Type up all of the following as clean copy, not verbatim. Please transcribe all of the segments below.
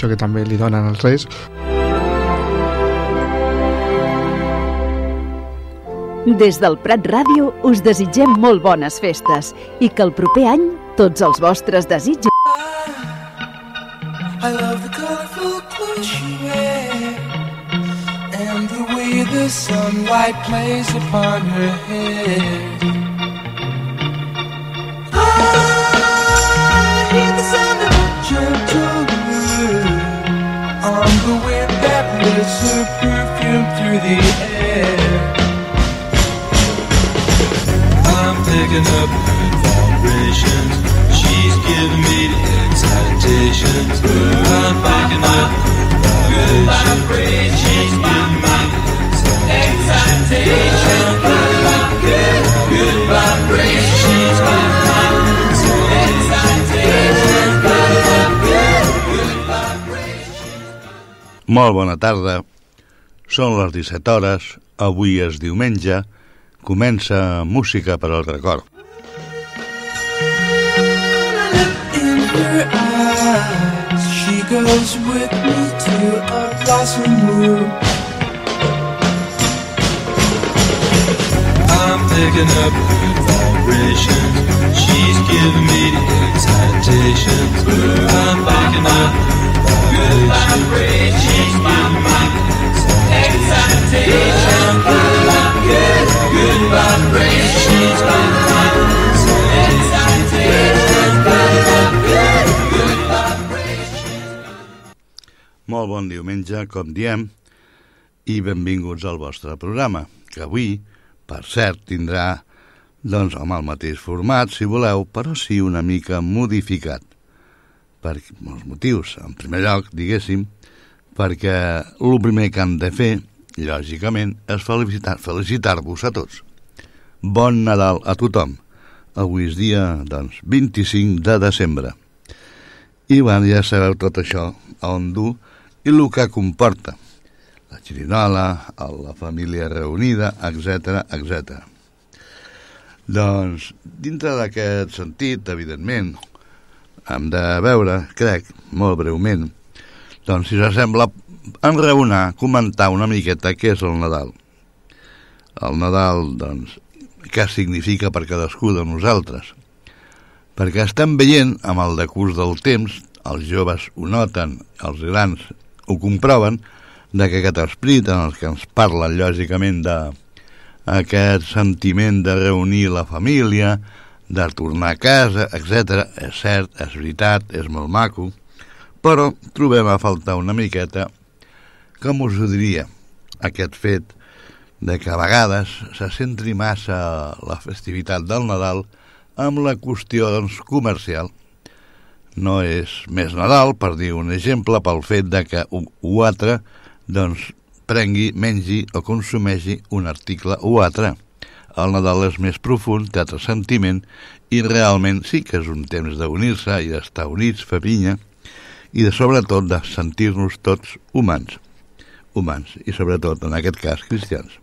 això que també li donen els Reis. Des del Prat Ràdio us desitgem molt bones festes i que el proper any tots els vostres desitjos... I love the colorful clothes you wear and the way the sunlight plays upon her hair. I hear the sound of a gentle wind on the wind that lifts her perfume through the air. I'm picking up good vibrations. She's giving me the excitations. I'm picking up good vibrations. She's giving me the excitations. Good vibrations. She's giving me the excitations. Good vibrations. Molt bona tarda. Són les 17 hores. Avui és diumenge. Comença Música per al Record. In her eyes, she goes with me to a blossom room. I'm picking up good vibrations. She's giving me the excitations. I'm picking up good vibrations. She's giving me the excitations. Good vibrations. She's giving me the excitations. Good vibrations. Molt bon diumenge, com diem, i benvinguts al vostre programa, que avui, per cert, tindrà doncs el mateix format, si voleu, però sí una mica modificat. Per molts motius. En primer lloc, diguéssim, perquè el primer que han de fer, lògicament, és felicitar-vos a tots. Bon Nadal a tothom. Avui és dia, doncs, 25 de desembre. I, bueno, ja sabeu tot això, on dur i el que comporta. La xirinola, la família reunida, etc, etc. Doncs, dintre d'aquest sentit, evidentment, hem de veure, crec, molt breument, doncs, si s'assembla, enraonar, comentar una miqueta què és el Nadal. El Nadal, doncs, què significa per cadascú de nosaltres? Perquè estem veient, amb el decurs del temps, els joves ho noten, els grans ho comproven, de que aquest esperit en el que ens parlen, lògicament, d'aquest sentiment de reunir la família, de tornar a casa, etc. És cert, és veritat, és molt maco, però trobem a faltar una miqueta, com us ho diria, aquest fet de que a vegades se centri massa la festivitat del Nadal amb la qüestió, doncs, comercial. No és més Nadal, per dir un exemple, pel fet de que un altre, doncs, prengui, mengi o consumeixi un article o altre. El Nadal és més profund, té altre sentiment, i realment sí que és un temps d'unir-se i d'estar units, fer pinya, i de, sobretot, de sentir-nos tots humans, i sobretot, en aquest cas, cristians.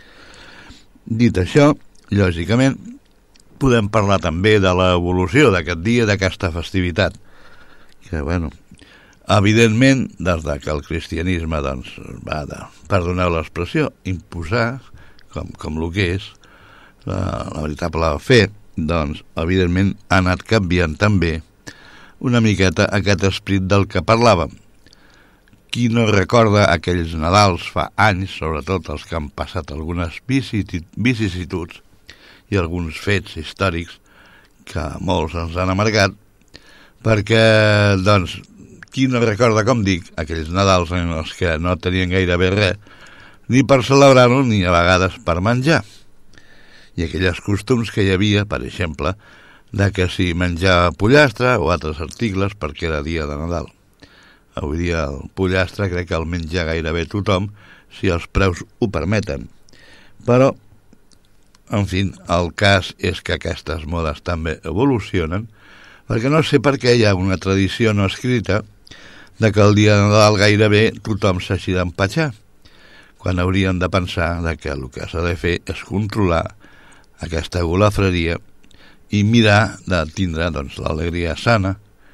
Dit això, lògicament, podem parlar també de l'evolució d'aquest dia, d'aquesta festivitat, que, bueno, evidentment, des que el cristianisme, doncs, va de, perdoneu l'expressió, imposar, com el que és, la veritable fe, doncs, evidentment, ha anat canviant també una miqueta aquest esperit del que parlàvem. Qui no recorda aquells Nadals fa anys, sobretot els que han passat algunes vicissituds i alguns fets històrics que molts ens han amargat, perquè, doncs, qui no recorda, com dic, aquells Nadals en els que no tenien gairebé res, ni per celebrar-ho ni a vegades per menjar. I aquelles costums que hi havia, per exemple, de que si menjar pollastre o altres articles perquè era dia de Nadal. Avui dia el pollastre crec que el menja gairebé tothom si els preus ho permeten. Però, en fi, el cas és que aquestes modes també evolucionen, perquè no sé per què hi ha una tradició no escrita de que el dia de Nadal gairebé tothom s'hagi d'empatxar, quan haurien de pensar que el que s'ha de fer és controlar aquesta golafreria i mirar de tindre, doncs, l'alegria sana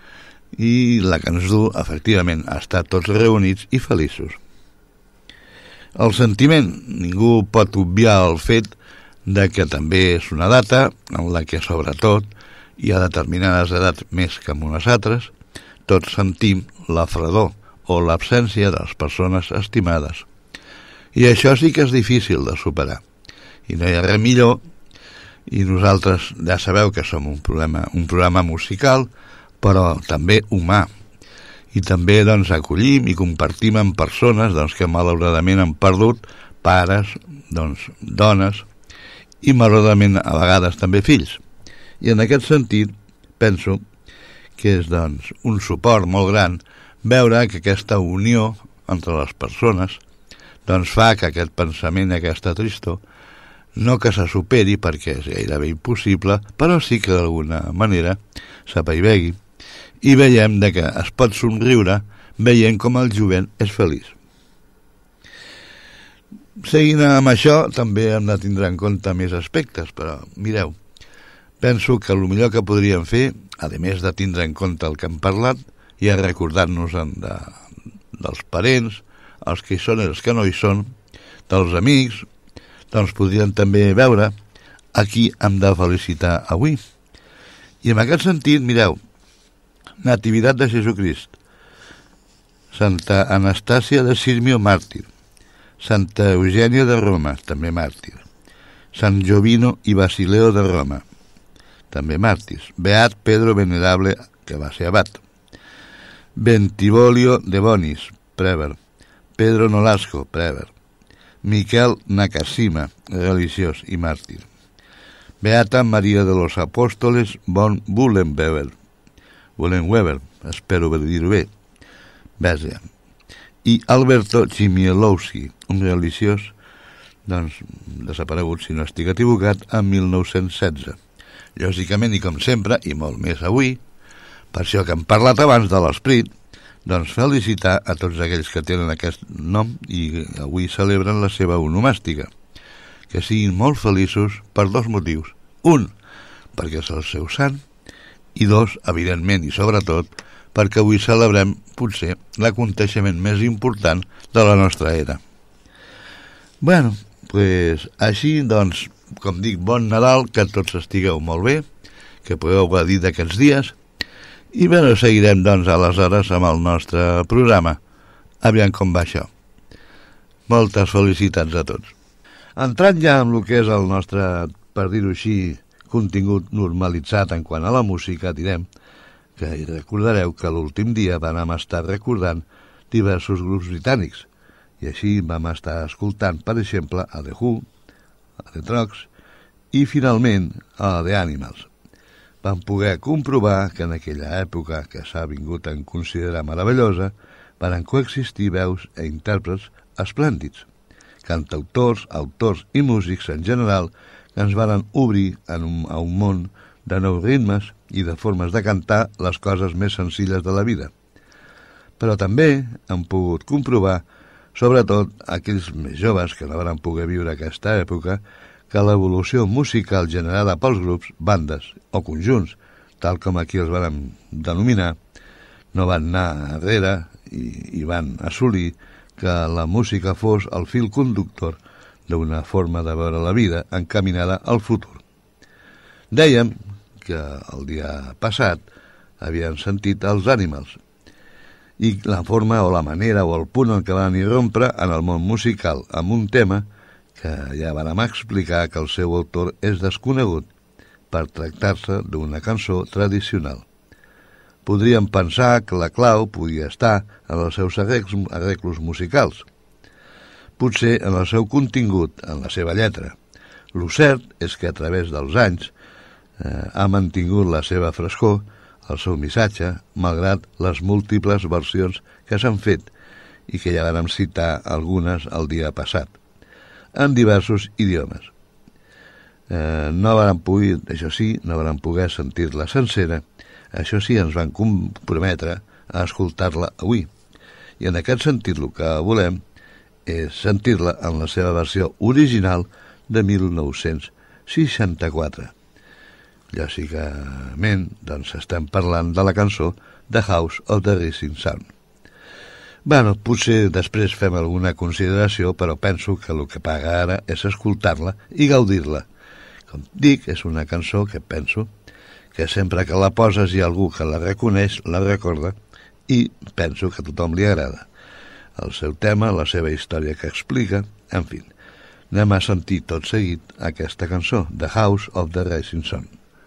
i la que ens du, efectivament, a estar tots reunits i feliços. El sentiment, ningú pot obviar el fet de que també és una data en la que, sobretot, hi ha determinades edats més que en unes altres, tots sentim la fredor o l'absència de les persones estimades. I això sí que és difícil de superar. I no hi ha res millor, i nosaltres ja sabeu que som un programa musical, però també humà. I també doncs, acollim i compartim amb persones que malauradament han perdut pares, dones i malauradament a vegades també fills. I en aquest sentit penso que és un suport molt gran veure que aquesta unió entre les persones fa que aquest pensament, aquesta tristor, no que se superi perquè és gairebé impossible, però sí que d'alguna manera s'apaivegui i veiem que es pot somriure veient com el jovent és feliç. Seguint amb això, també hem de tindre en compte més aspectes, però mireu, penso que el millor que podríem fer, a més de tindre en compte el que hem parlat, i a recordar-nos dels parents, els que hi són i els que no hi són, dels amics, doncs podríem també veure a qui hem de felicitar avui. I en aquest sentit, mireu, Nativitat de Jesucrist, Santa Anastàcia de Sirmio, màrtir, Santa Eugènia de Roma, també màrtir, Sant Jovino i Basileo de Roma, també màrtirs, Beat Pedro Venerable, que va ser abat, Bentivolio de Bonis, prèver, Pedro Nolasco, prèver, Miquel Nakashima, religiós i màrtir, Beata Maria de los Apóstoles von Bullenweber, espero dir-ho bé, Bèsia, i Alberto Chmielowski, un religiós, desaparegut, si no estic equivocat, en 1916. Lògicament, i com sempre, i molt més avui, per això que hem parlat abans de l'Esperit, felicitar a tots aquells que tenen aquest nom i avui celebren la seva onomàstica. Que siguin molt feliços per dos motius. Un, perquè és el seu sant, i dos, evidentment i sobretot, perquè avui celebrem, potser, l'aconteixement més important de la nostra era. Bueno, així, com dic, bon Nadal, que tots estigueu molt bé, que podeu gaudir d'aquests dies, i bé, seguirem, aleshores amb el nostre programa. Aviam com va això. Moltes felicitats a tots. Entrant ja en el que és el nostre, per dir-ho així, contingut normalitzat en quant a la música, direm que recordareu que l'últim dia vam estar recordant diversos grups britànics, i així vam estar escoltant, per exemple, a The Who, a The Trucks, i finalment a The Animals. Vam poder comprovar que en aquella època, que s'ha vingut a considerar meravellosa, van coexistir veus e intèrprets esplèndids, cantautors, autors i músics en general, que ens van obrir a un món de nous ritmes i de formes de cantar les coses més senzilles de la vida. Però també hem pogut comprovar, sobretot aquells més joves que no van poder viure aquesta època, que l'evolució musical generada pels grups, bandes o conjunts, tal com aquí els van denominar, no van anar enrere i van assolir que la música fos el fil conductor d'una forma de veure la vida encaminada al futur. Dèiem que el dia passat havien sentit els Animals i la forma o la manera o el punt en què van irrompre en el món musical amb un tema que ja vam explicar que el seu autor és desconegut per tractar-se d'una cançó tradicional. Podríem pensar que la clau podia estar en els seus arreglos musicals, potser en el seu contingut, en la seva lletra. Lo cert és que a través dels anys ha mantingut la seva frescor, el seu missatge, malgrat les múltiples versions que s'han fet i que ja vam citar algunes el dia passat, en diversos idiomes. No vam poder, això sí, no vam poder sentir-la sencera, això sí ens van comprometre a escoltar-la avui. I en aquest sentit el que volem és sentir-la en la seva versió original de 1964. Lògicament, estem parlant de la cançó The House of the Rising Sun. Bueno, potser després fem alguna consideració, però penso que el que paga ara és escoltar-la i gaudir-la. Com dic, és una cançó que penso que sempre que la poses hi ha algú que la reconeix, la recorda, i penso que a tothom li agrada. El seu tema, la seva història que explica, en fi. Anem a sentir tot seguit aquesta cançó, The House of the Rising Sun.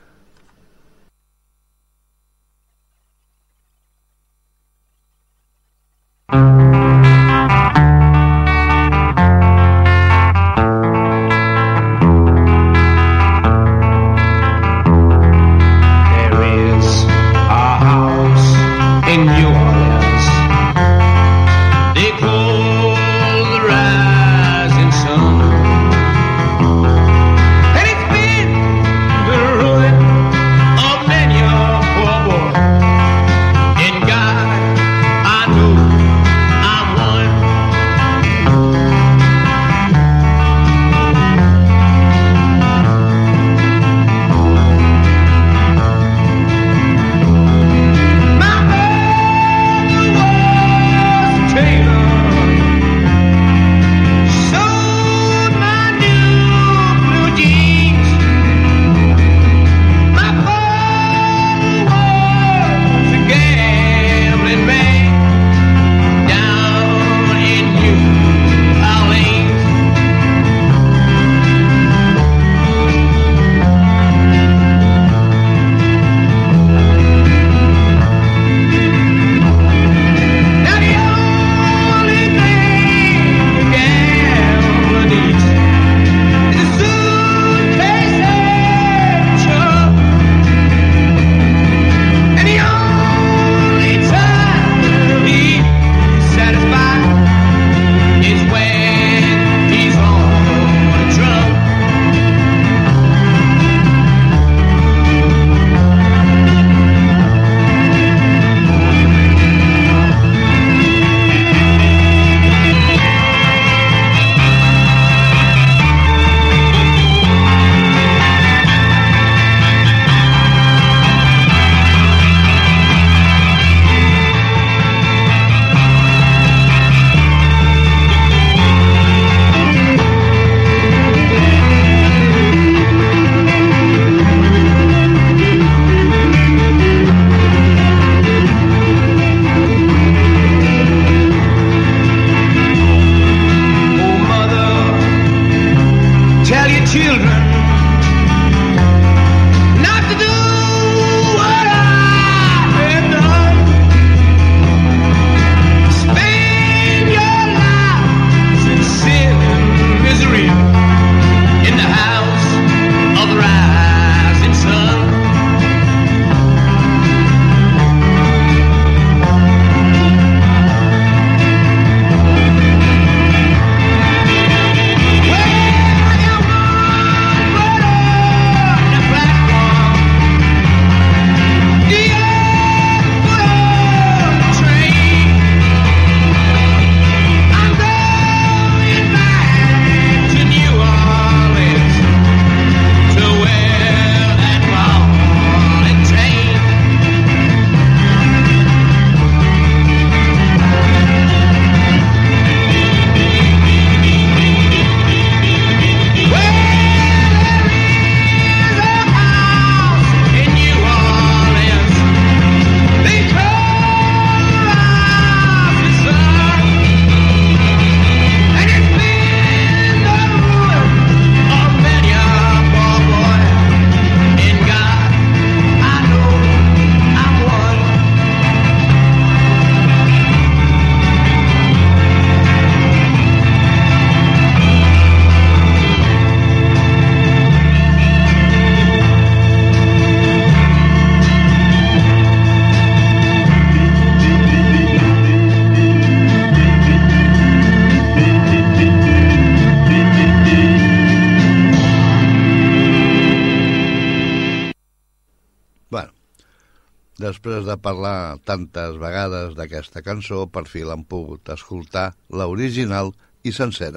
Després de parlar tantes vegades d'aquesta cançó, per fi l'han pogut escoltar l'original i sencera.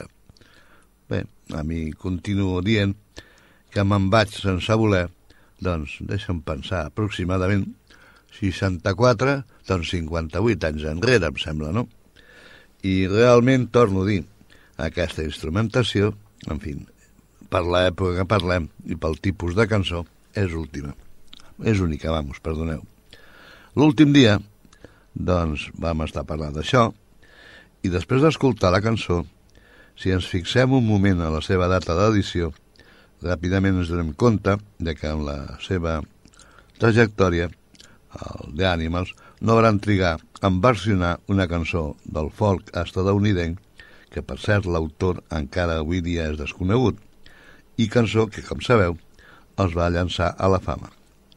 Bé, a mi continuo dient que me'n vaig sense voler, doncs deixa'm pensar aproximadament 64, doncs 58 anys enrere, em sembla, no? I realment, torno a dir, aquesta instrumentació, en fi, per l'època que parlem i pel tipus de cançó, és última. És única, vamos, perdoneu. L'últim dia, doncs, vam estar parlant d'això, i després d'escoltar la cançó, si ens fixem un moment a la seva data d'edició, ràpidament ens donem compte de que en la seva trajectòria, el The Animals, no van trigar en versionar una cançó del folk estadounidenc, que per cert l'autor encara avui dia és desconegut, i cançó que, com sabeu, els va llançar a la fama.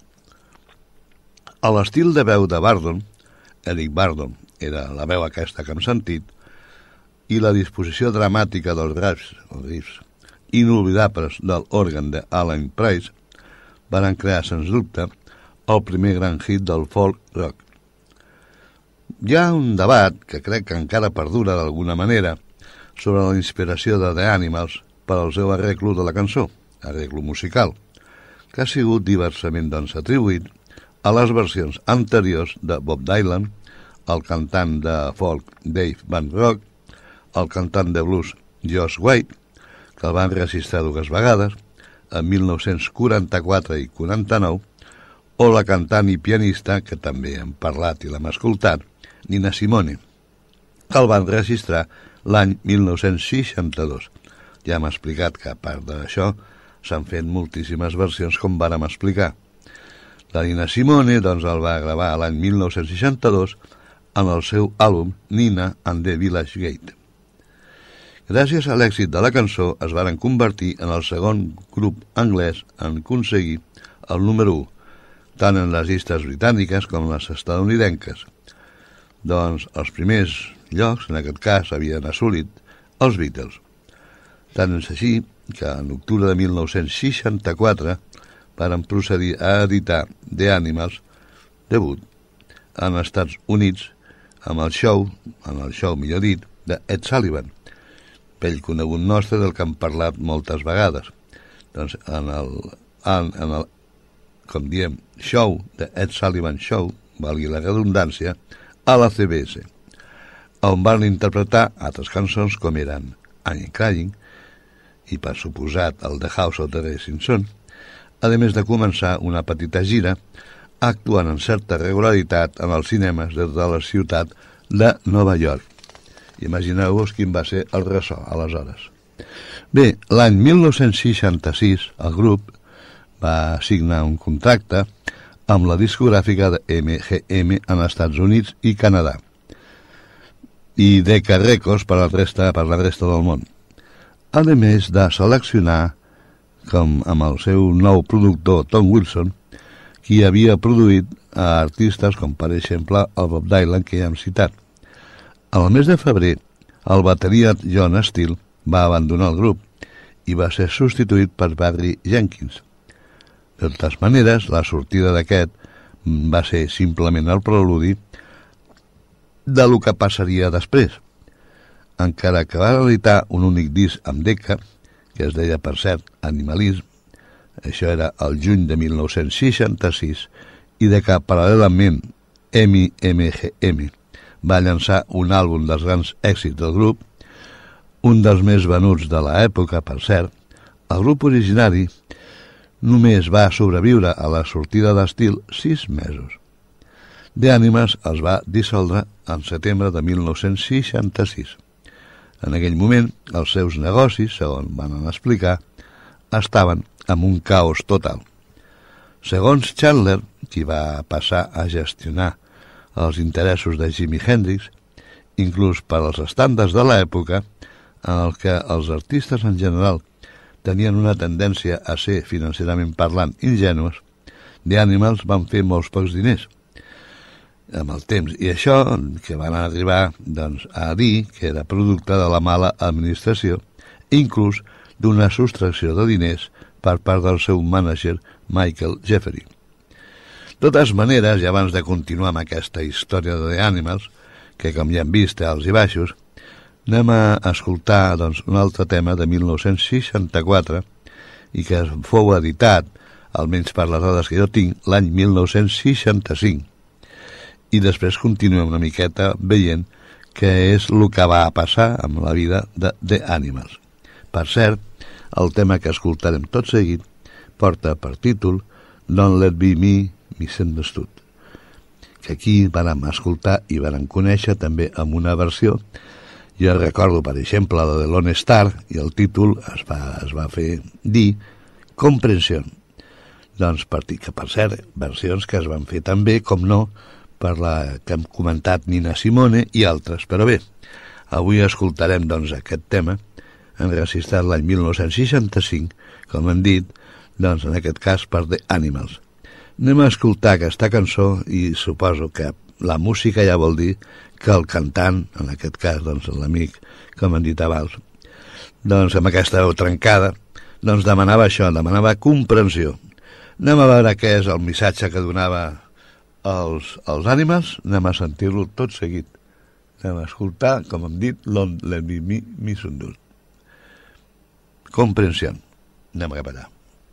A l'estil de veu de Burdon, Eric Burdon era la veu aquesta que hem sentit, i la disposició dramàtica dels riffs inolvidables del òrgan de Alan Price van crear, sens dubte, el primer gran hit del folk rock. Hi ha un debat que crec que encara perdura d'alguna manera sobre la inspiració de The Animals per al seu arreglo de la cançó, arreglo musical, que ha sigut diversament doncs atribuït a les versions anteriors de Bob Dylan, el cantant de folk Dave Van Rock, el cantant de blues Josh White, que el van registrar 2 vegades, en 1944 i 49, o la cantant i pianista, que també hem parlat i l'hem escoltat, Nina Simone, que el van registrar l'any 1962. Ja hem explicat que, a part d'això, s'han fet moltíssimes versions, com vàrem explicar. La Nina Simone doncs, el va gravar l'any 1962 en el seu àlbum Nina and the Village Gate. Gràcies a l'èxit de la cançó es varen convertir en el segon grup anglès en aconseguir el número 1, tant en les llistes britàniques com les estadounidenques. Doncs els primers llocs, en aquest cas, havien assolit els Beatles. Tant és així que en octubre de 1964 varen procedir a editar The Animals debut en Estats Units amb el show millor dit, de Ed Sullivan, pell conegut nostre del que hem parlat moltes vegades. Doncs en el com diem, show de Ed Sullivan Show, valgui la redundància, a la CBS, on van interpretar altres cançons com eren I'm Crying i, per suposat, el The House of the Rising Sun, a més de començar una petita gira actuant en certa regularitat en els cinemes des de la ciutat de Nova York. Imagineu-vos quin va ser el ressò, aleshores. Bé, l'any 1966 el grup va signar un contracte amb la discogràfica de MGM en Estats Units i Canadà i Decca Records per la resta del món, a més de seleccionar, com amb el seu nou productor Tom Wilson, qui havia produït a artistes com, per exemple, el Bob Dylan, que ja hem citat. Al mes de febrer, el bateria John Steele va abandonar el grup i va ser substituït per Barry Jenkins. De totes maneres, la sortida d'aquest va ser simplement el preludi de lo que passaria després, encara que va editar un únic disc amb Decca, que es deia, per cert, Animalism. Això era el juny de 1966, i de que, paral·lelament, MGM va llançar un àlbum dels grans èxits del grup, un dels més venuts de l'època, per cert. El grup originari només va sobreviure a la sortida d'estil 6 mesos. The Animals es va dissoldre en setembre de 1966. En aquell moment, els seus negocis, segons van explicar, estaven en un caos total. Segons Chandler, qui va passar a gestionar els interessos de Jimi Hendrix, inclús per als estàndards de l'època, en el que els artistes en general tenien una tendència a ser, financerament parlant, ingenues, The Animals van fer molts pocs diners amb el temps, i això que van arribar doncs, a dir que era producte de la mala administració, inclús d'una sostracció de diners per part del seu mànager Michael Jeffery. De totes maneres, i abans de continuar amb aquesta història de The Animals, que com ja hem vist té alts i baixos, anem a escoltar doncs, un altre tema de 1964 i que fou editat, almenys per les dades que jo tinc, l'any 1965. i després continuem una miqueta veient què és el que va passar amb la vida de The Animals. Per cert, el tema que escoltarem tot seguit porta per títol Don't Let Be Me Misunderstood, que aquí vàrem escoltar i vàrem conèixer també amb una versió. Jo recordo, per exemple, la de Lone Star, i el títol es va fer dir Comprensió. Doncs per cert, versions que es van fer també, com no, per la que hem comentat Nina Simone i altres. Però bé, avui escoltarem doncs aquest tema, enregistrat l'any 1965, com hem dit, doncs en aquest cas per The Animals. Anem a escoltar aquesta cançó i suposo que la música ja vol dir que el cantant, en aquest cas doncs l'amic, com hem dit abans, doncs amb aquesta veu trencada, doncs demanava això, demanava comprensió. Anem a veure què és el missatge que donava els Animals, anem a sentir-lo tot seguit. Anem a escoltar, com hem dit, Don't Let Me Misunderstood. Comprensió. Anem cap allà.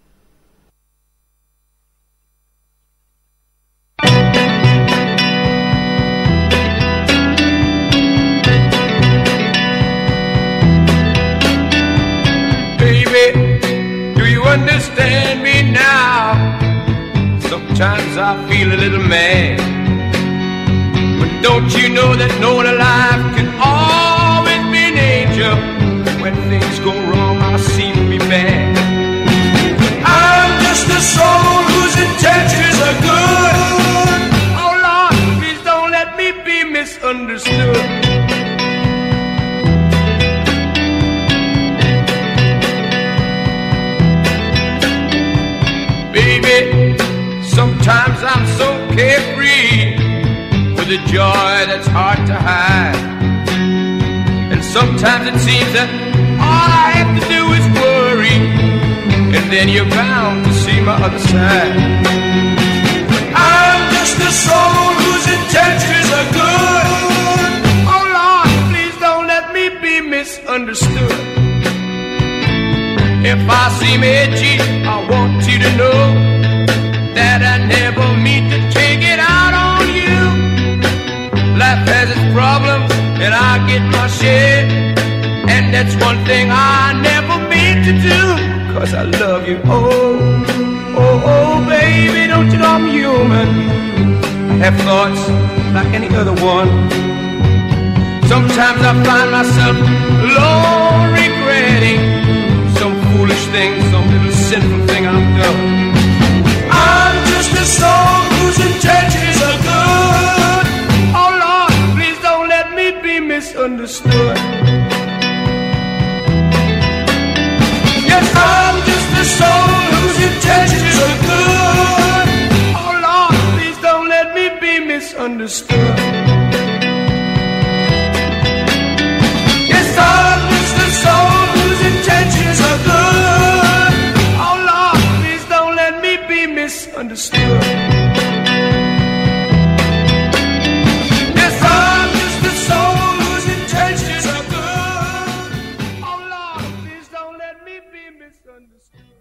Baby, do you understand me now? Sometimes I feel a little mad, but don't you know that no one alive can always be an angel? When things go wrong, I seem to be bad. I'm just a soul whose intentions are good. Oh Lord, please don't let me be misunderstood. Baby, sometimes I'm so carefree, with a joy that's hard to hide. And sometimes it seems that all I have to do is worry, and then you're bound to see my other side. I'm just a soul whose intentions are good. Oh Lord, please don't let me be misunderstood. If I seem edgy, I want you to know that I never mean to take it out on you. Life has its problems, and I get my share, and that's one thing I never mean to do, 'cause I love you. Oh, oh, oh, baby, don't you know I'm human? I have thoughts like any other one. Sometimes I find myself alone regretting some foolish thing, some little sinful thing I've done. I'm just a soul whose intentions are good. Oh Lord, please don't let me be misunderstood. Yes, I'm just a soul whose intentions are good. Oh Lord, please don't let me be misunderstood. Yes, I'm just a soul whose intentions are good. Oh Lord, please don't let me be misunderstood. Yes, I'm just a soul whose intentions are good. Oh Lord, please don't let me be misunderstood.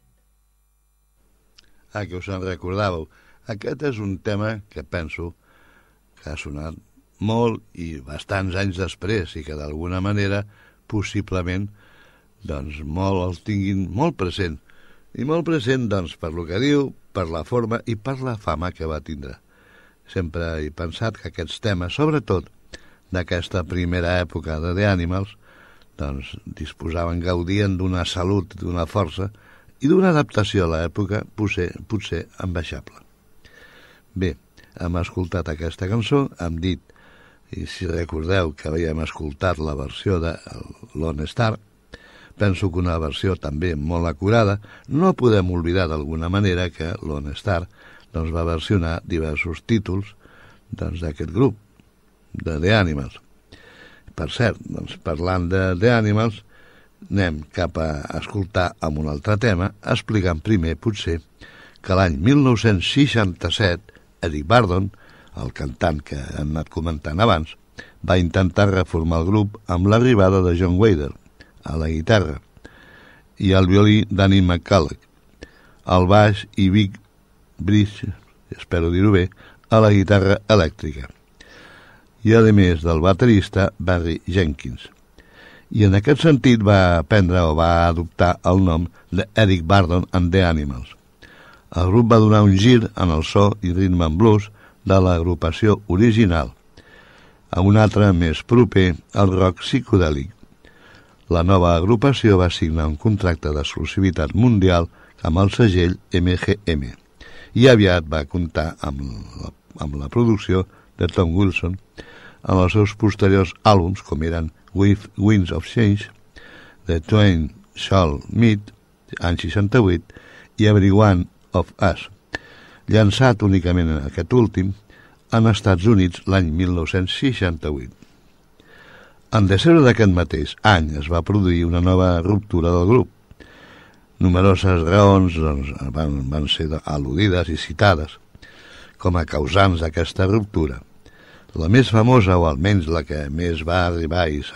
Que us en recordàveu. Aquest és un tema que penso que ha sonat molt i bastants anys després i que d'alguna manera possiblement doncs molt el tinguin molt present. I molt present doncs per lo que diu, per la forma i per la fama que va tindre. Sempre he pensat que aquests temes, sobretot d'aquesta primera època de The Animals, doncs disposaven, gaudien d'una salut, d'una força i d'una adaptació a l'època potser envejable. Bé, hem escoltat aquesta cançó, hem dit, i si recordeu que havíem escoltat la versió de Lone Star, penso que una versió també molt acurada. No podem oblidar d'alguna manera que Lone Star doncs, va versionar diversos títols d'aquest grup, de The Animals. Per cert, doncs, parlant de The Animals, anem cap a escoltar amb un altre tema, explicant primer, potser, que l'any 1967, Eric Burdon, el cantant que hem anat comentant abans, va intentar reformar el grup amb l'arribada de John Wader a la guitarra i al violí Danny McCulloch, al baix i Vic Bridge, espero dir-ho bé, a la guitarra elèctrica, i a més del baterista Barry Jenkins. I en aquest sentit va prendre o va adoptar el nom d'Eric Burdon and the Animals. El grup va donar un gir en el so i ritme en blues de l'agrupació original, a un altre més proper al rock psicodèlic. La nova agrupació va signar un contracte d'exclusivitat mundial amb el segell MGM i aviat va comptar amb la producció de Tom Wilson en els seus posteriors àlbums, com eren With Winds of Change, The Twain Shall Meet, any 68, i Every One of Us, llançat únicament en aquest últim en Estats Units l'any 1968. En desembre d'aquest mateix any es va produir una nova ruptura del grup. Numeroses raons van ser al·ludides i citades com a causants d'aquesta ruptura. La més famosa, o almenys la que més va arribar i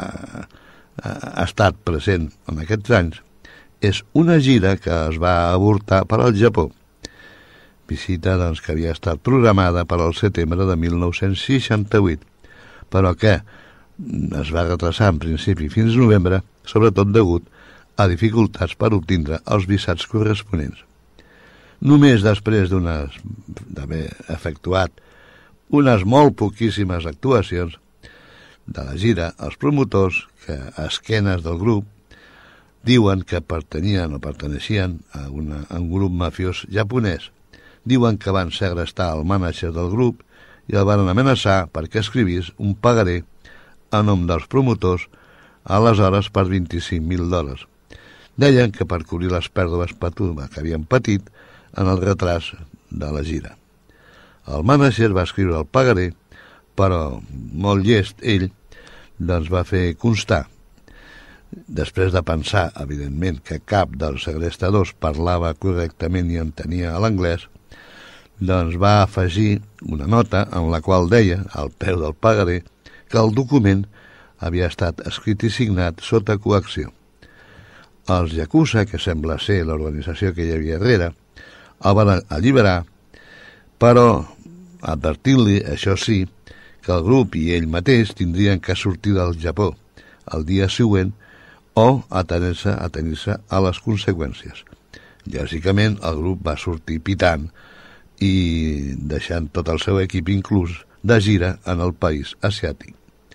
ha estat present en aquests anys, és una gira que es va avortar per al Japó. Visita que havia estat programada per al setembre de 1968, però que es va retrasar en principi fins novembre, sobretot degut a dificultats per obtindre els visats corresponents. Només després d'haver efectuat unes molt poquíssimes actuacions de la gira, els promotors, que a esquenes del grup, diuen que pertanyien o perteneixien a un grup mafiós japonès. Diuen que van segrestar el mànager del grup i el van amenaçar perquè escrivís un pagaré a nom dels promotors, aleshores per $25,000. Deien que per cobrir les pèrdues que havien patit en el retras de la gira. El mànager va escriure el pagaré, però molt llest ell, doncs va fer constar. Després de pensar, evidentment, que cap dels segrestadors parlava correctament i entenia l'anglès, doncs va afegir una nota en la qual deia, al peu del pagaré, que el document havia estat escrit i signat sota coacció. Els Yakuza, que sembla ser l'organització que hi havia darrere, el van alliberar, però advertint-li, això sí, que el grup i ell mateix tindrien que sortir del Japó el dia següent o atenir-se a les conseqüències. Lògicament, el grup va sortir pitant i deixant tot el seu equip inclús de gira en el país asiàtic.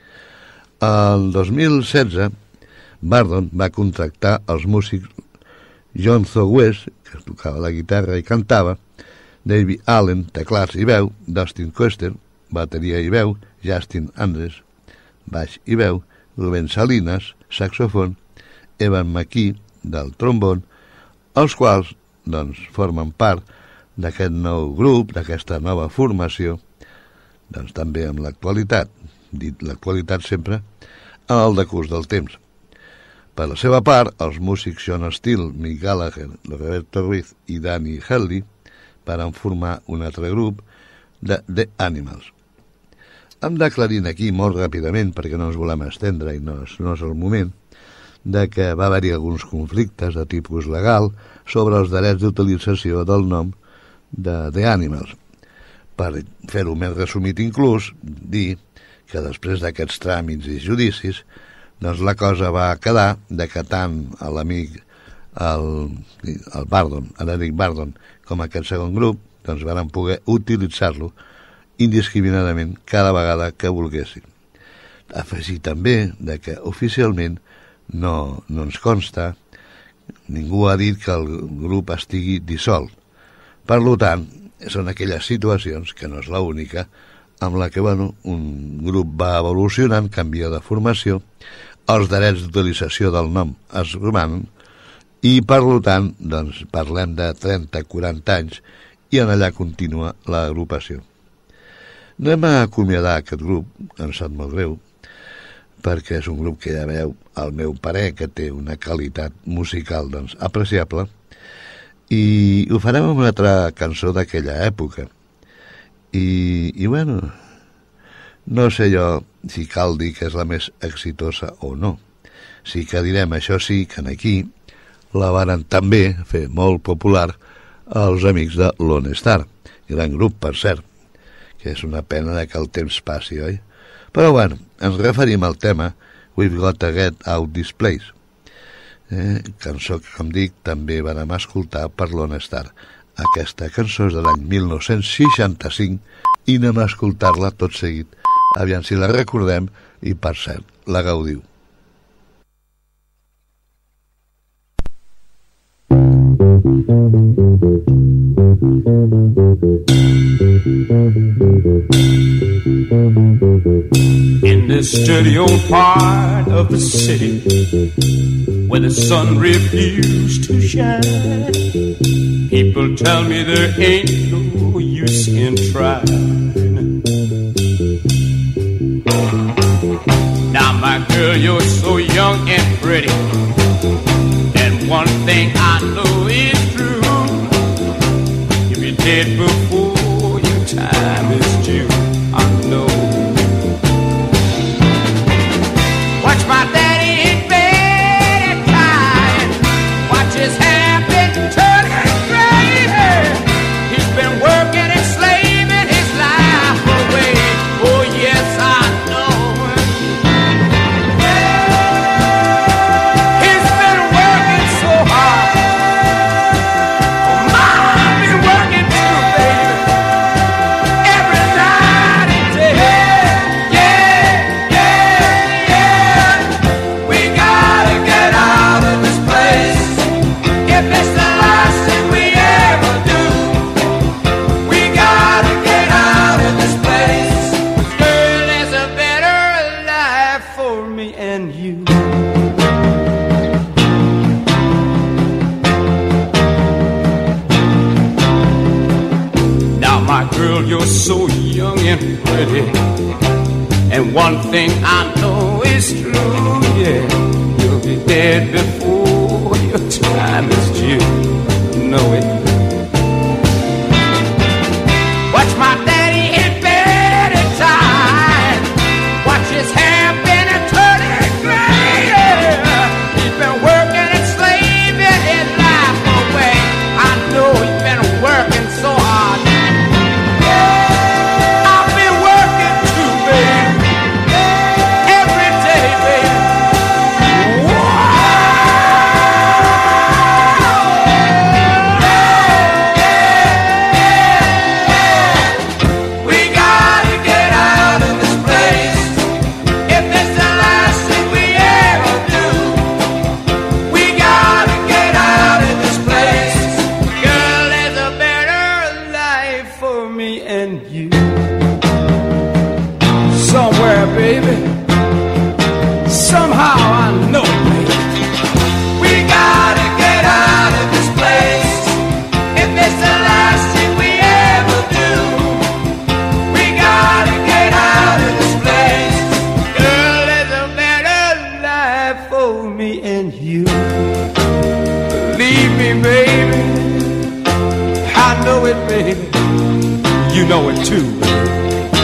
El 2016, Burdon va contractar els músics John West, que tocava la guitarra i cantava, David Allen, teclats i veu, Dustin Koester, bateria i veu, Justin Andres, baix i veu, Rubén Salinas, saxofon, Evan McKee, del trombon, els quals doncs, formen part d'aquest nou grup, d'aquesta nova formació, doncs també amb l'actualitat, dit l'actualitat sempre, en el decurs del temps. Per la seva part, els músics John Steele, Mick Gallagher, Roberto Ruiz i Danny Hurley van formar un altre grup de The Animals. Hem d'aclarir aquí molt ràpidament, perquè no ens volem estendre i no és el moment, de que va haver-hi alguns conflictes de tipus legal sobre els drets d'utilització del nom de The Animals. Per fer-ho més resumit inclús, dir que després d'aquests tràmits i judicis, doncs la cosa va quedar de que tant l'amic, el Burdon, l'Eric Burdon, com aquest segon grup, doncs van poder utilitzar-lo indiscriminadament cada vegada que volguessin. Afegir també de que oficialment no ens consta, ningú ha dit que el grup estigui dissolt. Per tant, són aquelles situacions, que no és l'única, amb la que un grup va evolucionant, canvia de formació, els drets d'utilització del nom es romanen i, per tant, doncs, parlem de 30-40 anys i en allà continua l'agrupació. Anem a acomiadar aquest grup, em sap molt greu, perquè és un grup que ja veieu, al meu parer, que té una qualitat musical doncs, apreciable, i ho farem amb una altra cançó d'aquella època. I bueno, no sé jo si cal dir que és la més exitosa o no. Sí que direm, això sí, que aquí la varen també fer molt popular els amics de Lone Star, gran grup, per cert. que és una pena que el temps passi, oi? Però bueno, ens referim al tema We've Got to Get Out This Place, cançó que, com dic, també vam escoltar per Lone Star. Aquesta cançó és de l'any 1965 i anem a escoltar-la tot seguit. Aviam si la recordem i, per cert, la gaudiu. In this dirty old part of the city where the sun refused to shine, people tell me there ain't no use in trying. Now my girl, you're so young and pretty, and one thing I know is true: if you're dead before your time is due, I know. Watch my daddy in bed at night, watch his hair been turning gray. He's been working and slaving his life away. Oh yes, I know. He's been working so hard. Oh, I've been working too, baby, every night and day. We gotta get out of this place. If it's the last thing we ever do, we gotta get out of this place. Girl, there's a better life for me and you. Now my girl, you're so young and pretty, and one thing I know is true, yeah, you'll be dead before your time is due. Know it. Watch my daddy in bed at time, watch his hair been a turning gray. He's been working and slaving his life away. I know he's been working so hard. I've been working too, baby, every day, baby. We gotta get out of this place. If it's the last thing we ever do, we gotta get out of this place. Girl, there's a better life for me and you. Somewhere, baby, somehow I know it, baby. We gotta get out of this place. If it's the last thing we ever do, we gotta get out of this place. Girl, there's a better life for me and you. Believe me, baby, I know it, baby. You know it too, baby.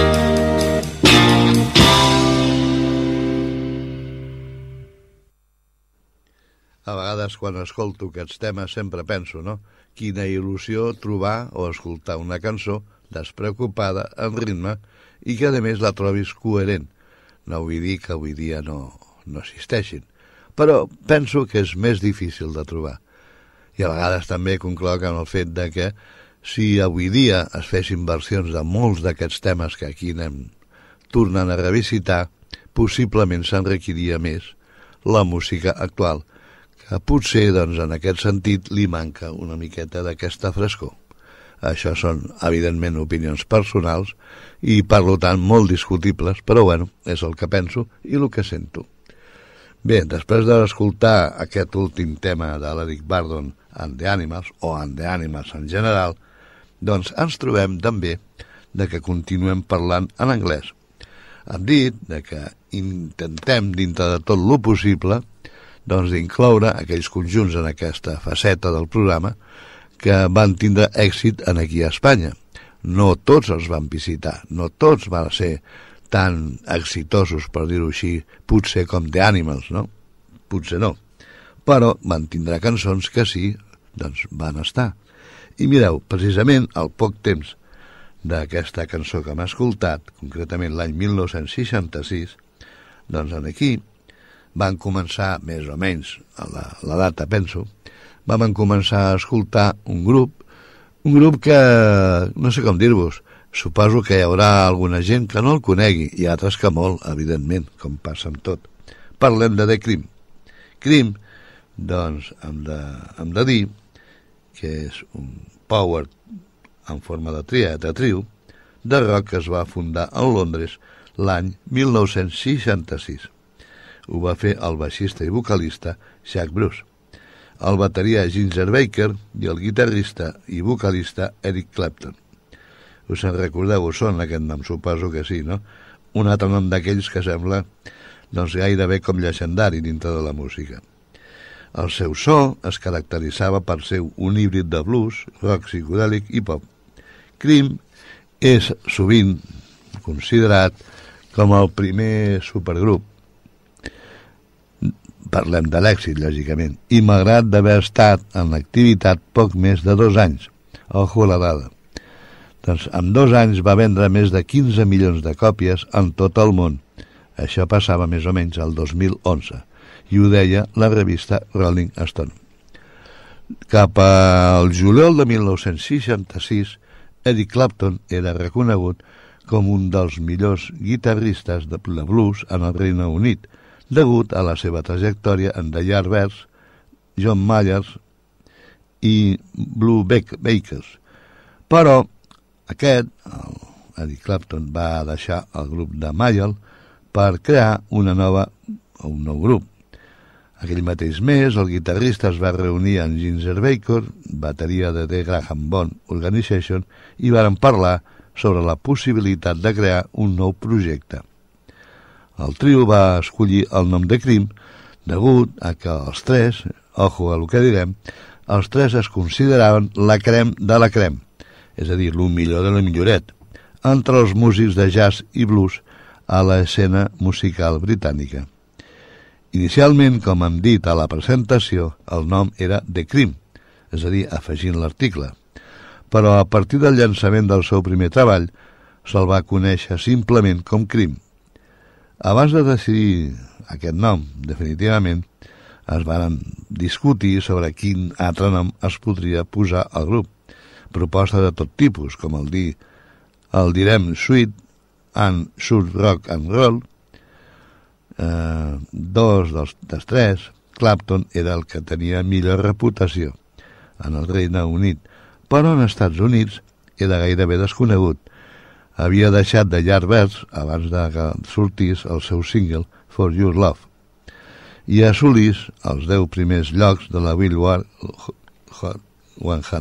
A vegades, quan escolto aquests temes, sempre penso, no? Quina il·lusió trobar o escoltar una cançó despreocupada, en ritme, i que, a més, la trobis coherent. No vull dir que avui dia no existeixin, però penso que és més difícil de trobar. I a vegades també concloc en el fet de que si avui dia es fessin versions de molts d'aquests temes que aquí anem tornant a revisitar, possiblement s'enriquiria més la música actual, que potser, doncs, en aquest sentit, li manca una miqueta d'aquesta frescor. Això són, evidentment, opinions personals i, per tant, molt discutibles, però, bueno, és el que penso i el que sento. Bé, després d'escoltar aquest últim tema de l'Eric Burdon and the Animals, o and the Animals en general, doncs ens trobem també de que continuem parlant en anglès. Hem dit de que intentem, dintre de tot lo possible, doncs d'incloure aquells conjunts en aquesta faceta del programa que van tindre èxit aquí a Espanya. No tots els van visitar, no tots van ser tan exitosos, per dir-ho així, potser com The Animals, no? Potser no. Però van tindre cançons que sí, doncs van estar. I mireu, precisament al poc temps d'aquesta cançó que hem escoltat, concretament l'any 1966, doncs aquí van començar, més o menys, a la data, penso, vam començar a escoltar un grup que, no sé com dir-vos, suposo que hi haurà alguna gent que no el conegui i altres que molt, evidentment, com passa amb tot. Parlem de The Cream. Cream, doncs, hem de dir que és un power en forma de trio de rock que es va fundar a Londres l'any 1966. Ho va fer el baixista i vocalista Jack Bruce, el bateria Ginger Baker i el guitarrista i vocalista Eric Clapton. Us en recordeu, us sona aquest nom? Suposo que sí, no? Un altre nom d'aquells que sembla doncs, gairebé com llegendari dintre de la música. El seu so es caracteritzava per ser un híbrid de blues, rock psicodèlic i pop. Cream és sovint considerat com el primer supergrup. Parlem de l'èxit, lògicament, i malgrat d'haver estat en l'activitat poc més de 2 anys. Ojo a la dada. Doncs en 2 anys va vendre més de 15 milions de còpies en tot el món. Això passava més o menys al 2011, i ho deia la revista Rolling Stone. Cap al juliol de 1966, Eric Clapton era reconegut com un dels millors guitarristes de blues en el Regne Unit, degut a la seva trajectòria en The Yardbirds, John Mayers i Blue Bakers. Però aquest, Eric Clapton, va deixar el grup de Mayall per crear un nou grup. Aquell mateix mes, el guitarrista es va reunir amb Ginger Baker, bateria de The Graham Bond Organization, i varen parlar sobre la possibilitat de crear un nou projecte. El trio va escollir el nom de Cream degut a que els tres, ojo a el que direm, els tres es consideraven la crem de la crem, és a dir, el millor de lo milloret, entre els músics de jazz i blues a l'escena musical britànica. Inicialment, com hem dit a la presentació, el nom era The Cream, és a dir, afegint l'article, però a partir del llançament del seu primer treball se'l va conèixer simplement com Cream. Abans de decidir aquest nom, definitivament, es van discutir sobre quin altre nom es podria posar al grup. Propostes de tot tipus, com el direm Sweet and Soul Rock and Roll. Dos dels tres, Clapton era el que tenia millor reputació en el Regne Unit, però en Estats Units era gairebé desconegut. Havia deixat de Yardbirds abans que sortís el seu single For Your Love i assolís els 10 primers llocs de la Billboard Hot 100.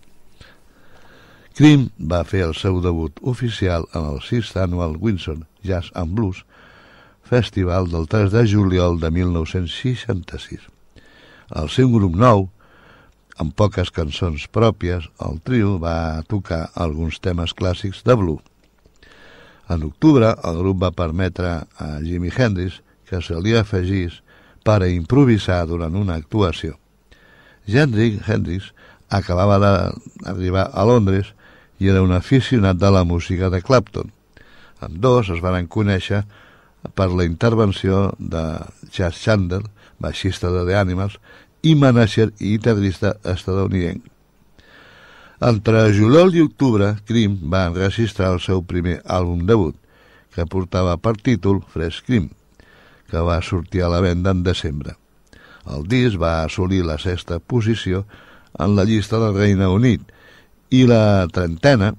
Cream va fer el seu debut oficial en el 6th Annual Windsor Jazz and Blues Festival del 3 de juliol de 1966. Al seu grup nou, amb poques cançons pròpies, el trio va tocar alguns temes clàssics de blues. En octubre, el grup va permetre a Jimi Hendrix que se li afegís per a improvisar durant una actuació. Hendrix acabava d'arribar a Londres i era un aficionat de la música de Clapton. Ambdós es van conèixer per la intervenció de Chas Chandler, baixista de The Animals, i manager i guitarrista estadounidenc. Entre juliol i octubre, Cream va enregistrar el seu primer àlbum debut, que portava per títol Fresh Cream, que va sortir a la venda en desembre. El disc va assolir la 6ª posició en la llista del Regne Unit i la 39ena,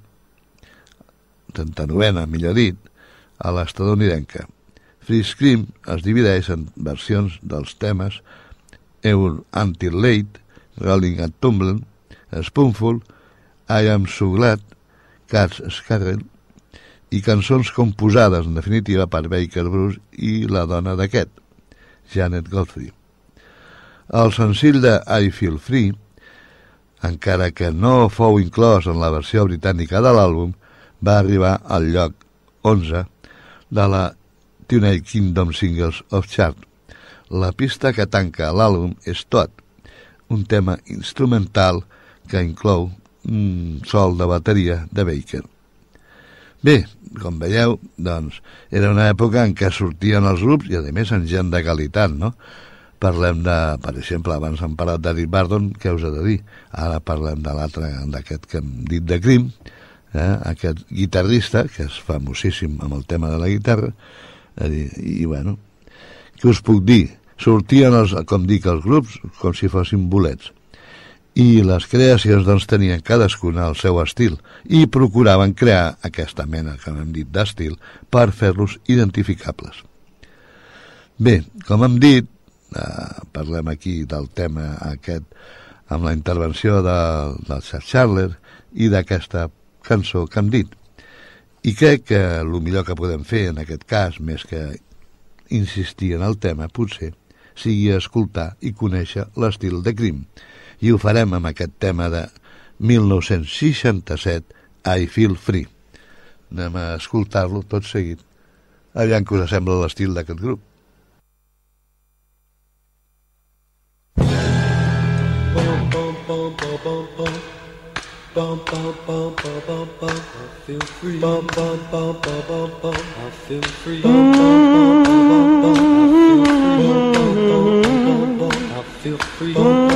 millor dit, a l'estadounidenca. Fresh Cream es divideix en versions dels temes Until Late, Rolling and Tumbling, Spoonful, I Am So Glad, Cat's Scarrel, i cançons composades, en definitiva, per Baker Bruce i la dona d'aquest, Janet Godfrey. El senzill de I Feel Free, encara que no fou inclòs en la versió britànica de l'àlbum, va arribar al lloc 11 de la United Kingdom Singles of Chart. La pista que tanca l'àlbum és Toad, un tema instrumental que inclou un sol de bateria de Baker. Bé, com veieu, doncs, era una època en què sortien els grups i, a més, en gent de qualitat, no? Parlem de, per exemple, abans hem parlat d'Eric Burdon, què us he de dir? Ara parlem de l'altre, d'aquest que hem dit de Cream, aquest guitarrista, que és famosíssim amb el tema de la guitarra, i bueno, què us puc dir? Sortien, com dic, els grups com si fossin bolets. I les creacions doncs tenien cadascuna el seu estil i procuraven crear aquesta mena, que hem dit, d'estil per fer-los identificables. Bé, com hem dit, parlem aquí del tema aquest amb la intervenció del Chad Chandler i d'aquesta cançó que hem dit. I crec que el millor que podem fer en aquest cas, més que insistir en el tema, potser sigui escoltar i conèixer l'estil de Cream. I ho farem amb aquest tema de 1967, I Feel Free. Anem a escoltar-lo tot seguit. Aviam que us sembla l'estil d'aquest grup. I feel free. I feel free. I feel free.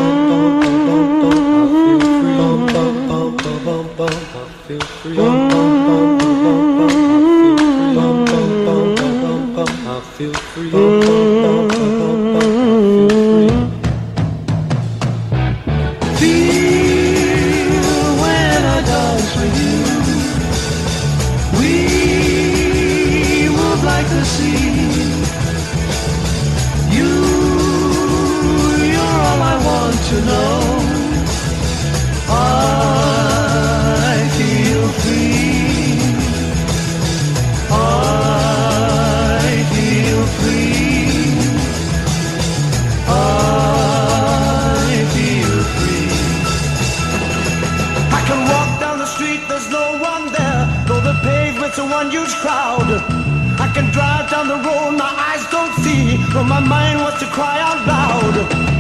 But my mind wants to cry out loud.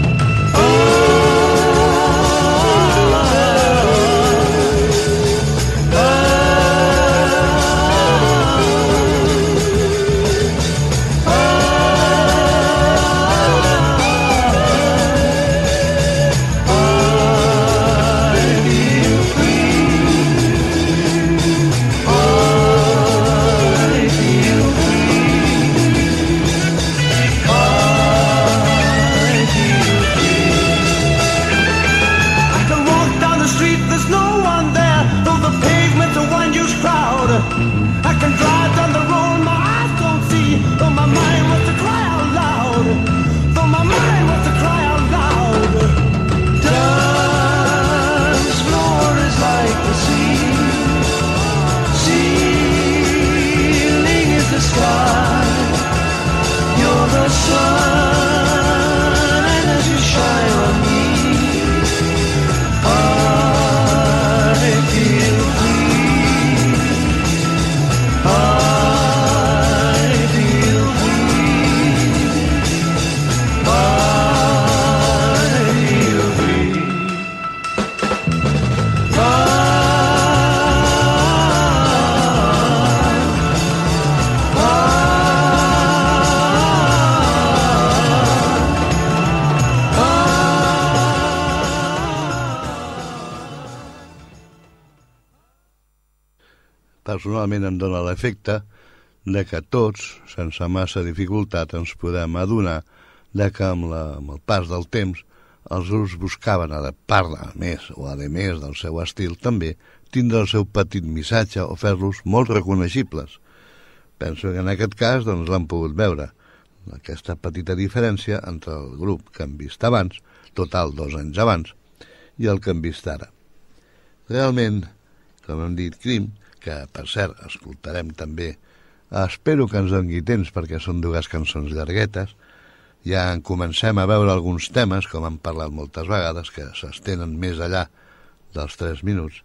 Personalment em dóna l'efecte de que tots, sense massa dificultat, ens podem adonar de que amb el pas del temps els grups buscaven, a part a més del seu estil, també tindre el seu petit missatge o fer-los molt reconeixibles. Penso que en aquest cas doncs, l'han pogut veure, aquesta petita diferència entre el grup que hem vist abans, total 2 anys abans, i el que hem vist ara. Realment, com hem dit, Cream, que per cert escoltarem també, espero que ens doni temps perquè són 2 cançons llarguetes, ja en comencem a veure alguns temes, com hem parlat moltes vegades, que s'estenen més allà dels 3 minuts,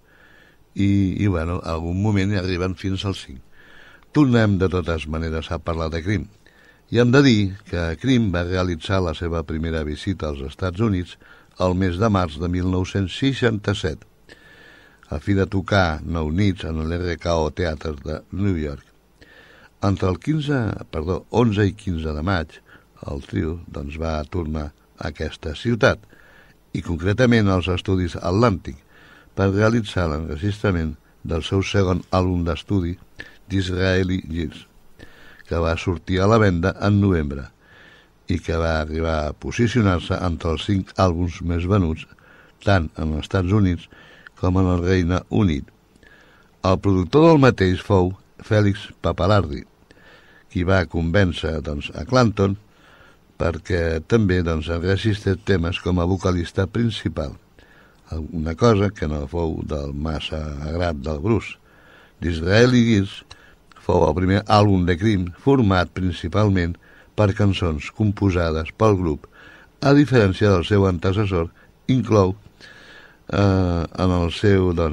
i bueno, algun moment hi arriben fins als 5. Tornem de totes maneres a parlar de Cream, i hem de dir que Cream va realitzar la seva primera visita als Estats Units el mes de març de 1967. a fi de tocar 9 nits en l'RKO Theatre de New York. Entre el 11 i 15 de maig, el trio doncs, va tornar a aquesta ciutat, i concretament als estudis Atlàntic, per realitzar l'enregistrament del seu segon àlbum d'estudi, Disraeli Gears, que va sortir a la venda en novembre i que va arribar a posicionar-se entre els 5 àlbums més venuts tant en els Estats Units com en el Regne Unit. El productor del mateix fou Félix Pappalardi, qui va convèncer a Clanton perquè també enregistrés temes com a vocalista principal, una cosa que no fou del massa agrat del Bruce. Disraeli Gears fou el primer àlbum de Cream format principalment per cançons composades pel grup, a diferència del seu antecessor, inclou en la seva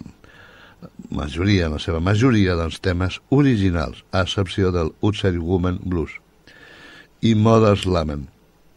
majoria temes originals, a excepció del Outside Woman Blues i Mother's Lament,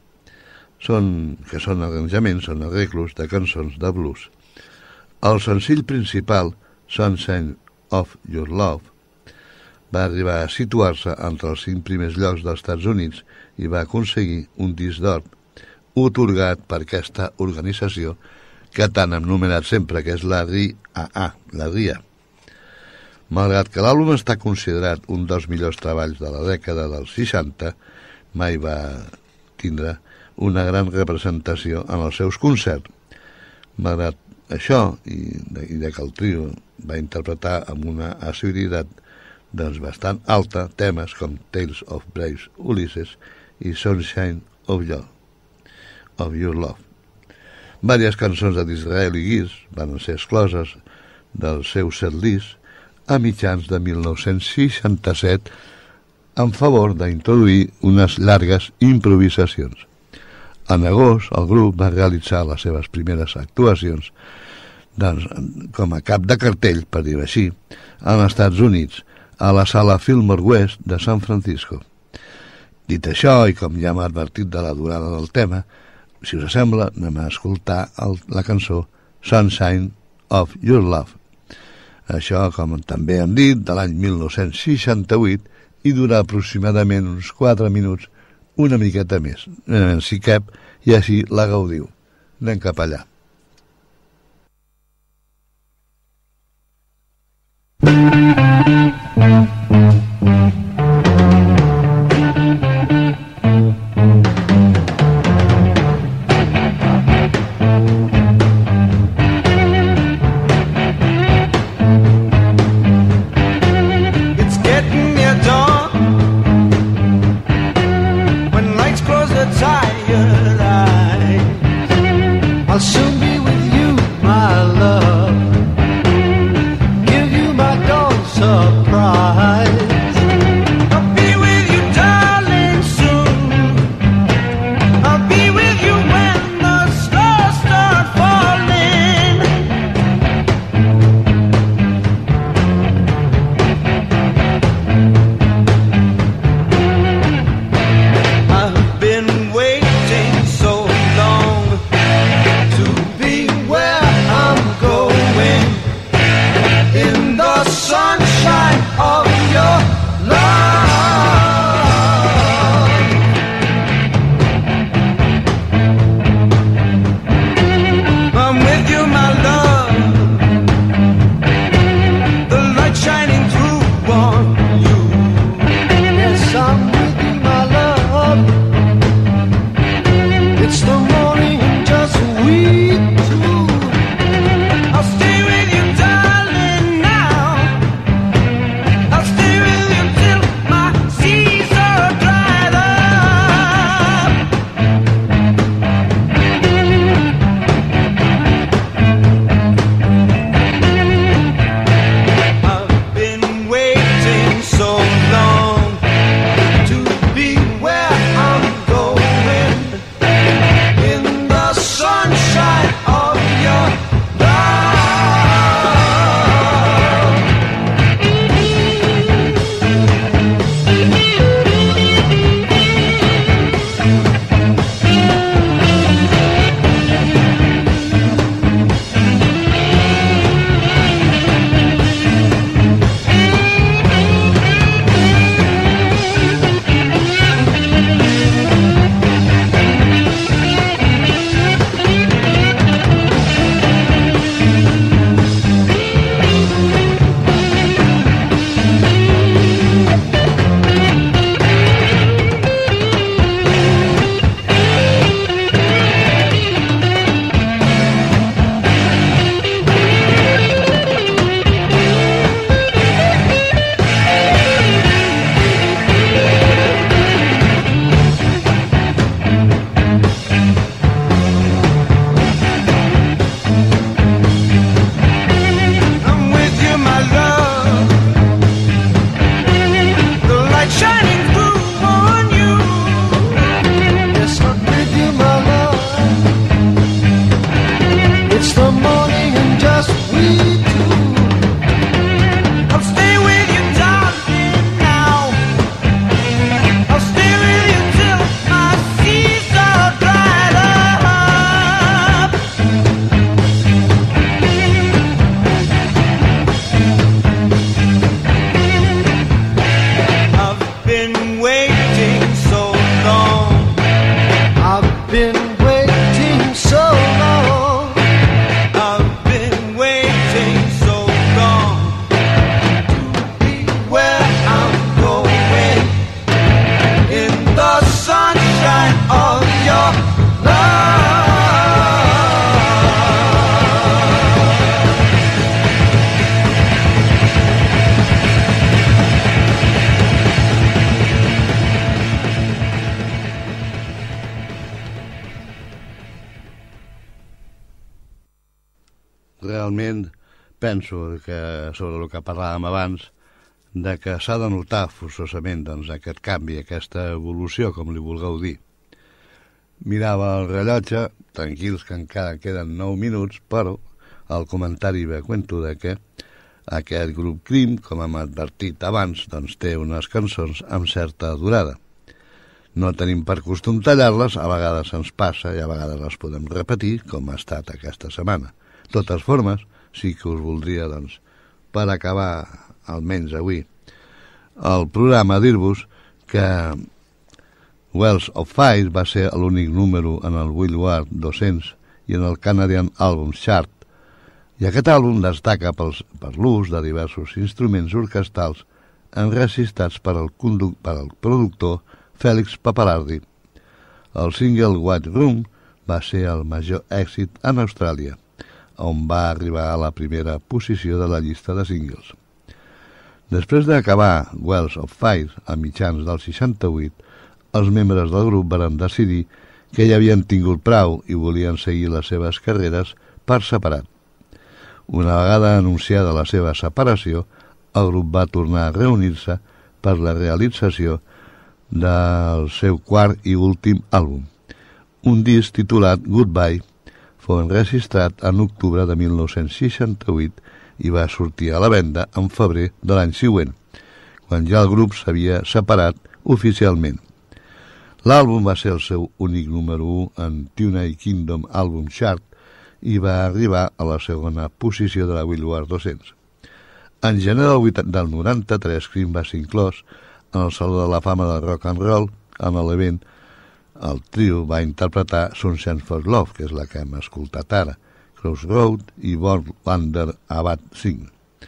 que són arranjaments, són arreglos de cançons de blues. El senzill principal, Sunshine of Your Love, va arribar a situar-se entre els 5 primers llocs dels Estats Units i va aconseguir un disc d'or, otorgat per aquesta organització que tant hem nomenat sempre, que és la RIAA, la RIA. Malgrat que l'àlbum està considerat un dels millors treballs de la dècada dels 60, mai va tindre una gran representació en els seus concerts. Malgrat això, i de que el trio va interpretar amb una assiduïtat bastant alta temes com Tales of Brave Ulysses i Sunshine of Your Love. Vàries cançons de Disraeli Gears van ser excloses del seu setlist a mitjans de 1967 en favor d'introduir unes llargues improvisacions. En agost, el grup va realitzar les seves primeres actuacions com a cap de cartell, per dir-ho així, als Estats Units, a la sala Fillmore West de San Francisco. Dit això, i com ja m'ha advertit de la durada del tema, si us sembla, anem a escoltar la cançó Sunshine of Your Love. Això, com també hem dit, de l'any 1968, i dura aproximadament uns 4 minuts, una miqueta més, si cap, i així la gaudiu. Anem cap allà. I've been waiting so long to realment penso que sobre el que parlàvem abans, de que s'ha de notar forçosament doncs, aquest canvi, aquesta evolució, com li vulgueu dir. Mirava el rellotge, tranquils que encara queden 9 minuts, però al comentari ve cuento de que aquest grup Cream, com hem advertit abans, doncs té unes cançons amb certa durada. No tenim per costum tallar-les, a vegades ens passa i a vegades les podem repetir, com ha estat aquesta setmana. De totes formes, sí que us voldria, doncs, per acabar, almenys avui, el programa, dir-vos que Wells of Fire va ser l'únic número en el Billboard 200 i en el Canadian Albums Chart, i aquest àlbum destaca per l'ús de diversos instruments orquestrals enregistrats per al productor Félix Papalardi. El single White Room va ser el major èxit en Austràlia, on va arribar a la primera posició de la llista de singles. Després d'acabar Wells of Fire a mitjans del 68, els membres del grup van decidir que ja havien tingut prou i volien seguir les seves carreres per separat. Una vegada anunciada la seva separació, el grup va tornar a reunir-se per la realització del seu quart i últim àlbum. Un disc titulat Goodbye fou enregistrat en octubre de 1968 i va sortir a la venda en febrer de l'any següent, quan ja el grup s'havia separat oficialment. L'àlbum va ser el seu únic número 1 en United Kingdom Album Chart i va arribar a la segona posició de la Billboard 200. En gener del 93, Cream va ser inclòs en el Saló de la Fama del Rock and Roll. En l'event, el trio va interpretar Sunshine for Love, que és la que hem escoltat ara, Crossroad i Born Under Abad Singh.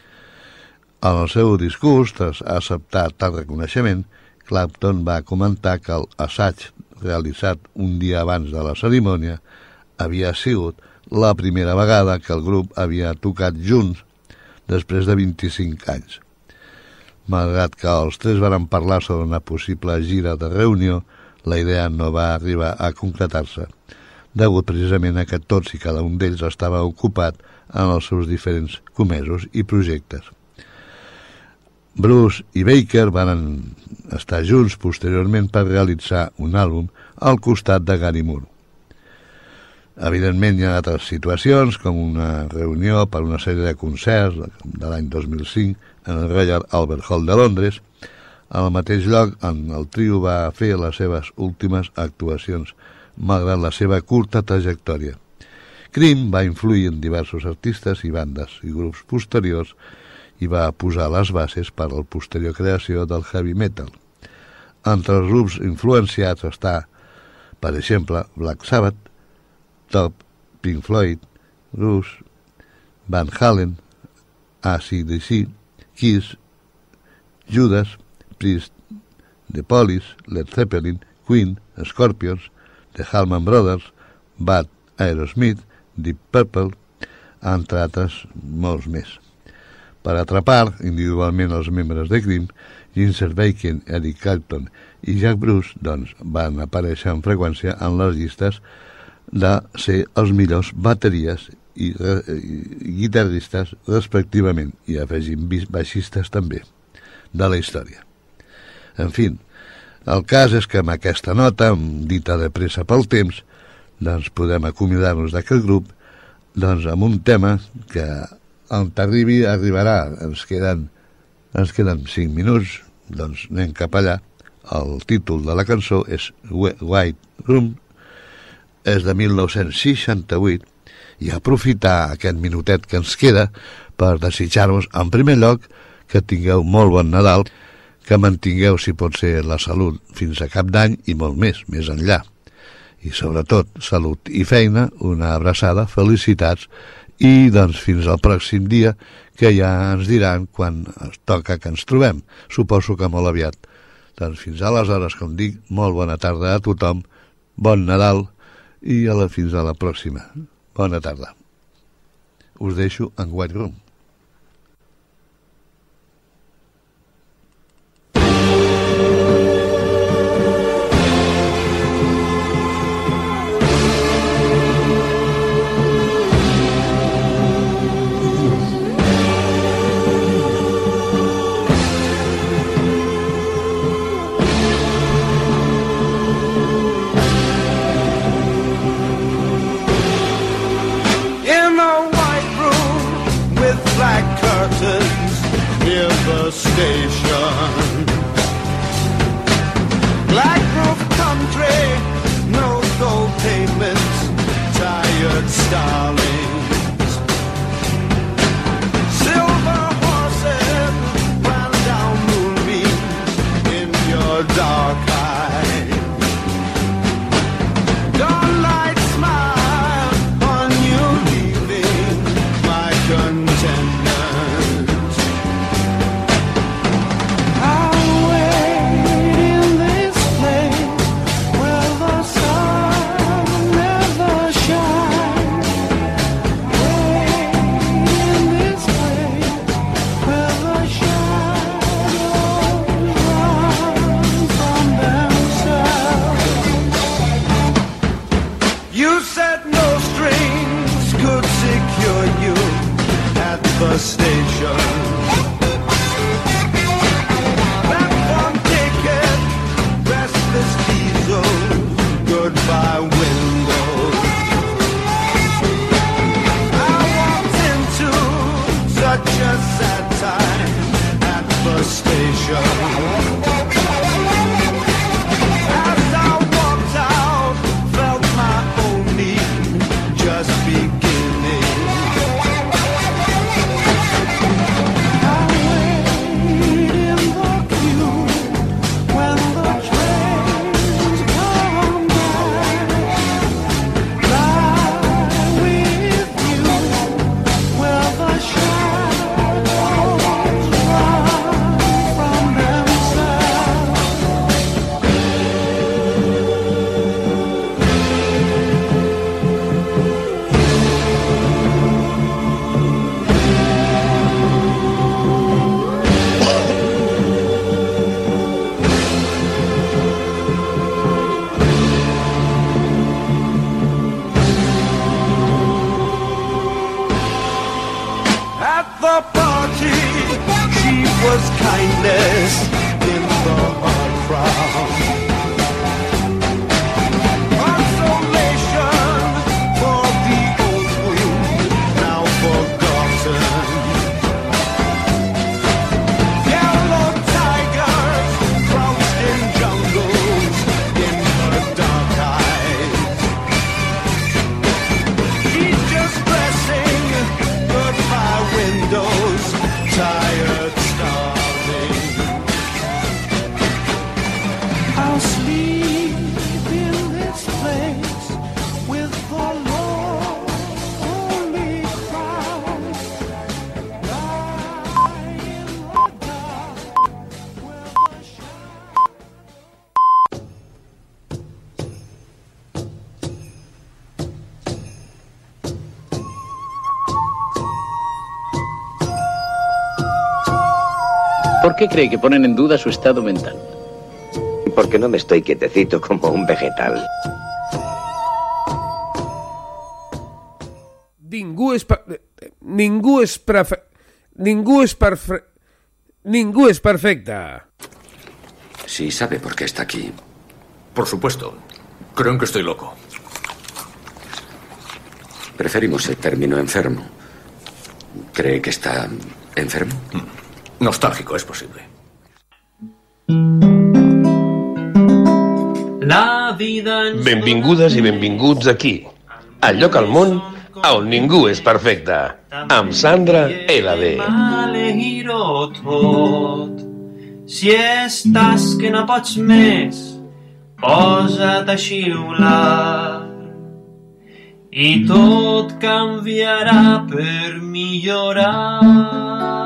En el seu discurs, tras acceptar tal reconeixement, Clapton va comentar que l'assaig realitzat un dia abans de la cerimònia havia sigut la primera vegada que el grup havia tocat junts després de 25 anys. Malgrat que els tres varen parlar sobre una possible gira de reunió, la idea no va arribar a concretar-se, degut precisament a que tots i cada un d'ells estava ocupat en els seus diferents comesos i projectes. Bruce i Baker van estar junts posteriorment per realitzar un àlbum al costat de Gary Moore. Evidentment hi ha altres situacions, com una reunió per una sèrie de concerts de l'any 2005 en el Royal Albert Hall de Londres, al mateix lloc on el trio va fer les seves últimes actuacions, malgrat la seva curta trajectòria. Cream va influir en diversos artistes i bandes i grups posteriors i va posar les bases per a la posterior creació del heavy metal. Entre els grups influenciats està, per exemple, Black Sabbath, Top, Pink Floyd, Rush, Van Halen, AC/DC, Kiss, Judas Priest, The Police, Led Zeppelin, Queen, Scorpions, The Allman Brothers, Bad, Aerosmith, Deep Purple, entre altres molts més. Per atrapar individualment els membres de Cream, Ginger Bacon, Eric Clapton i Jack Bruce van aparèixer amb freqüència en les llistes de ser els millors bateries i guitarristes respectivament, i afegim baixistes també, de la història. En fi, el cas és que amb aquesta nota, dita de pressa pel temps, podem acomiadar-nos d'aquest grup amb un tema que on arribarà, ens queden 5 minuts, anem cap allà. El títol de la cançó és White Room, és de 1968, i aprofitar aquest minutet que ens queda per desitjar-vos, en primer lloc, que tingueu molt bon Nadal, que mantingueu, si pot ser, la salut fins a cap d'any i molt més enllà. I sobretot, salut i feina, una abraçada, felicitats, i fins al pròxim dia, que ja ens diran quan es toca que ens trobem. Suposo que molt aviat. Fins aleshores, com dic, molt bona tarda a tothom, bon Nadal, i fins a la pròxima. Bona tarda. Us deixo en White Room. the station. Platform ticket, restless diesels, goodbye windows. I walked into such a sad time at the station. ¿Por qué cree que ponen en duda su estado mental? Porque no me estoy quietecito como un vegetal. Ningú es perfecta. Sí, sabe por qué está aquí. Por supuesto. Creen que estoy loco. Preferimos el término enfermo. ¿Cree que está enfermo? Nostálgico, es posible. Benvingudes i benvinguts aquí, al lloc al món on ningú és perfecte, amb Sandra LD. Si estàs que no pots més, posa't a xiular i tot canviarà per millorar.